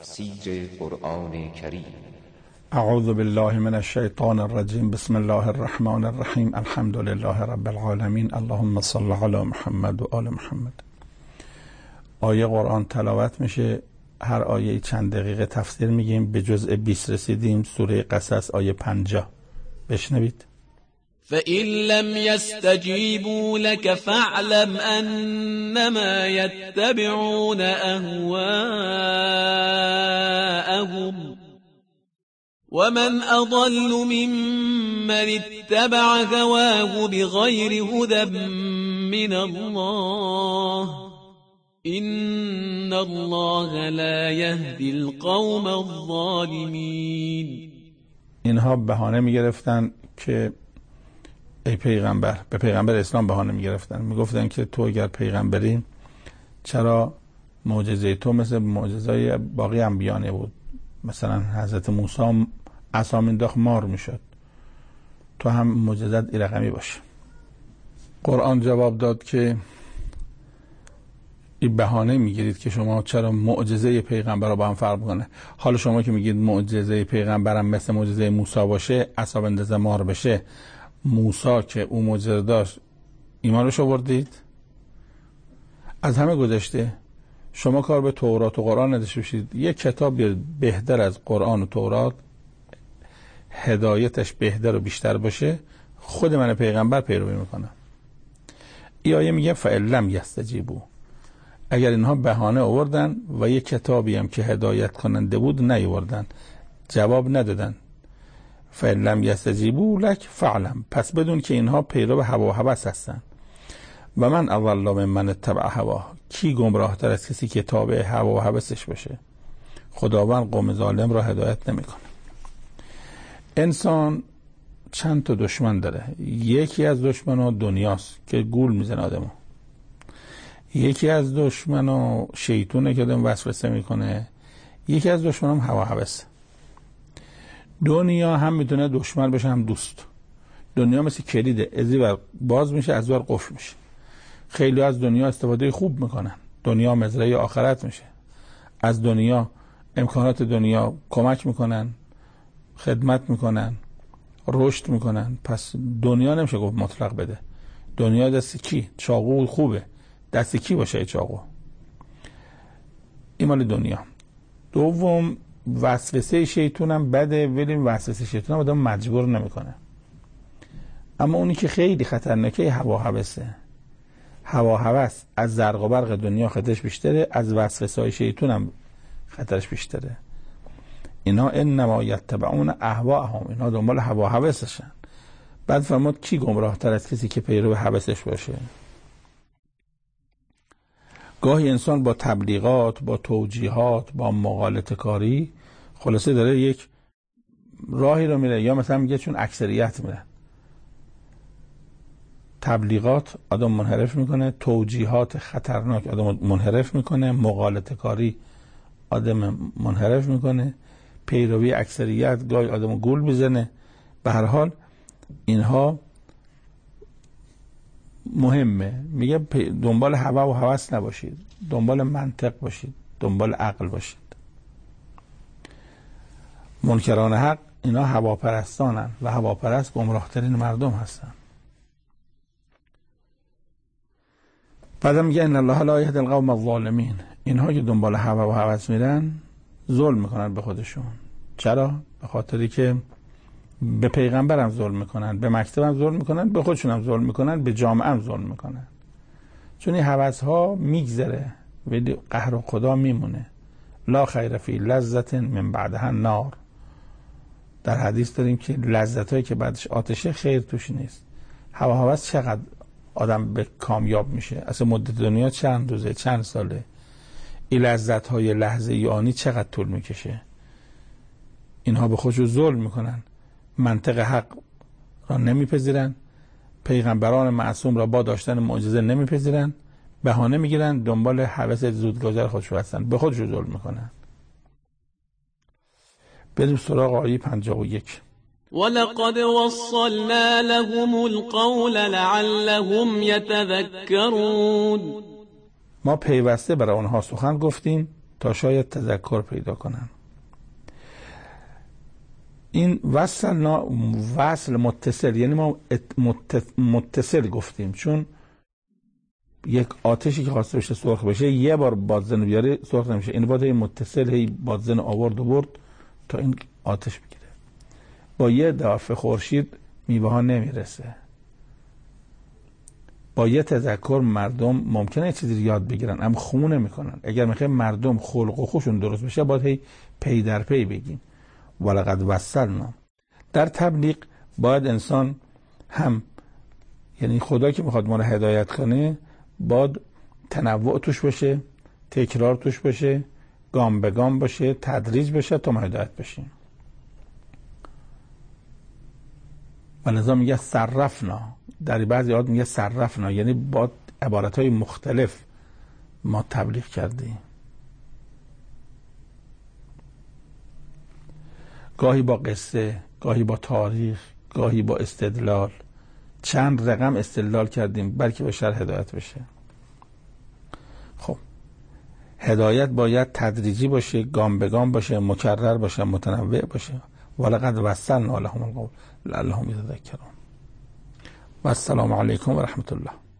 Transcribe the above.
تفسیر قرآن کریم. اعوذ بالله من الشیطان الرجیم. بسم الله الرحمن الرحیم. الحمد لله رب العالمین. اللهم صل علی محمد و آل محمد. آیه قرآن تلاوت میشه، هر آیه چند دقیقه تفسیر میگیم. به جزء 20 رسیدیم، سوره قصص آیه 50. بشنوید. فَإِن لَّمْ يَسْتَجِيبُوا لَكَ فَاعْلَمْ أَنَّمَا يَتَّبِعُونَ أَهْوَاءَهُمْ وَمَنْ أَضَلُّ مِمَّنِ اتَّبَعَ هَوَاهُ بِغَيْرِ هُدًى مِّنَ اللَّهِ إِنَّ اللَّهَ لَا يَهْدِي الْقَوْمَ الظَّالِمِينَ. اینها بهانه میگرفتن که ای پیغمبر، به پیغمبر اسلام بهانه میگرفتن، میگفتن که تو اگر پیغمبری چرا معجزه تو مثل معجزهای باقی انبیا نبود؟ مثلا حضرت موسی عصا مینداخت مار میشد، تو هم معجزت این رقمی باشه. قرآن جواب داد که این بهانه میگیرید که شما چرا معجزه پیغمبر رو با هم فرق کنه. حالا شما که میگید معجزه پیغمبرم مثل معجزه موسی باشه، عصا بندازه مار بشه، موسی که اون معجزه داشت ایمانش آوردید؟ از همه گذشته شما کار به تورات و قرآن نداشته باشید. یک کتاب بهتر از قرآن و تورات، هدایتش بهتر و بیشتر باشه، خود من پیغمبر پیروی میکنم. این آیه میگه فَإِن لَّمْ يَسْتَجِیبُوا، اگر اینها بهانه آوردن و یک کتابی هم که هدایت کننده بود نیاوردن، جواب ندادن، فَإِن لَّمْ يَسْتَجِیبُوا لَكَ فَاعْلَمْ، پس بدون که اینها پیرو هوا و هوس هستن. و من اضل ممن اتبع هواه، کی گمراه تر از کسی که تابع هوا و هوسش باشه؟ خداوند قوم ظالم را هدایت نمیکنه. انسان چند تا دشمن داره. یکی از دشمن‌ها دنیاست که گول میزنه آدمو. یکی از دشمن‌ها شیطونه که آدم وسوسه میکنه. یکی از دشمن‌ها هم هوا و هوس. دنیا هم میتونه دشمن بشه هم دوست. دنیا مثل کلیده، از این ور باز میشه از ور قفل میشه. خیلی از دنیا استفاده خوب میکنن، دنیا مزرعه آخرت میشه. از دنیا، امکانات دنیا کمک میکنن، خدمت میکنن، رشد میکنن. پس دنیا نمیشه گفت مطلق بده. دنیا دست کی؟ چاقو خوبه، دست کی باشه چاقو؟ این مال دنیا. دوم، وسوسه شیطان هم بده، ولی وسوسه شیطان هم آدم مجبور نمیکنه. اما اونی که خیلی خطرناکه هوا هوسه. هوا هوس از زرق و برق دنیا خطرش بیشتره، از وسوسه های شیطان هم خطرش بیشتره. اینا انما یتبعون اهواءهم، اینا دنبال هوا هوسشن. بعد فرمود کی گمراه تر از کسی که پیرو هوسش باشه؟ گاهی انسان با تبلیغات، با توجیهات، با مغالطه کاری خلاصه داره یک راهی رو میره، یا مثلا میگه چون اکثریت میره. تبلیغات آدم منحرف میکنه، توجیهات خطرناک آدم منحرف میکنه، مغالطه کاری آدم منحرف میکنه، پیروی اکثریت گاهی آدم گول میزنه. به هر حال اینها مهمه. میگه دنبال هوا و هوس نباشید، دنبال منطق باشید، دنبال عقل باشید. منکران حق اینا هواپرستانن و هواپرست گمراهترین مردم هستن. بعدم میگه ان الله لا یهدی القوم الظالمین، اینها که دنبال هوا و هوس میرن ظلم میکنن به خودشون. چرا؟ به خاطری که به پیغمبرم ظلم میکنن، به مکتبم ظلم میکنن، به خودشون هم ظلم میکنن، به جامعه هم ظلم میکنن. چون این هوس ها میگذره ولی قهر خدا میمونه. لا خیر فی لذت من بعدها نار. در حدیث داریم که لذت هایی که بعدش آتشه خیر توش نیست. هوا هوس چقدر آدم به کامیاب میشه؟ اصلا مدت دنیا چند روزه، چند ساله؟ این لذت های لحظه ای آنی چقدر طول میکشه؟ اینها به خودشون ظلم میکنن، منطق حق را نمیپذیرن، پیغمبران معصوم را با داشتن معجزه نمیپذیرن، بهانه میگیرن، دنبال هوس زودگذر خودشون هستن، به خودشون ظلم میکنن. بریم سراغ آیه 51. وَلَقَدْ وَصَّلْنَا لَهُمُ الْقَوْلَ لَعَلَّهُمْ يَتَذَكَّرُونَ، ما پیوسته برای آنها سخن گفتیم تا شاید تذکر پیدا کنن. این وصل متصل، یعنی ما متصل گفتیم، چون یک آتشی که خواسته بشه سرخ بشه یه بار بادزن بیاره سرخ نمیشه، این باید متصل هی بادزن آورد و برد تا این آتش بگیره. با یه دافع خورشید میوه ها نمیرسه. با یه تذکر مردم ممکنه یه چیزی یاد بگیرن اما خمونه میکنن. اگر میخوایم مردم خلق و خوشون درست بشه باید هی پی در پی بگیم ولقد وصلنا. در تبلیغ باید انسان هم، یعنی خدا که میخواد ما رو هدایت کنه باید تنوع توش باشه، تکرار توش باشه، گام به گام باشه، تدریج بشه تا ما هدایت بشیم. و لذا میگه صرفنا، در بعضی آیات میگه صرفنا، یعنی با عبارتهای مختلف ما تبلیغ کردیم. گاهی با قصه، گاهی با تاریخ، گاهی با استدلال، چند رقم استدلال کردیم بلکه بشر هدایت بشه. خب هدایت باید تدریجی باشه، گام به گام باشه، مکرر باشه، متنوع باشه. ولقد وصلنا لهم القول لعلهم یتذکرون. و السلام علیکم و رحمت الله.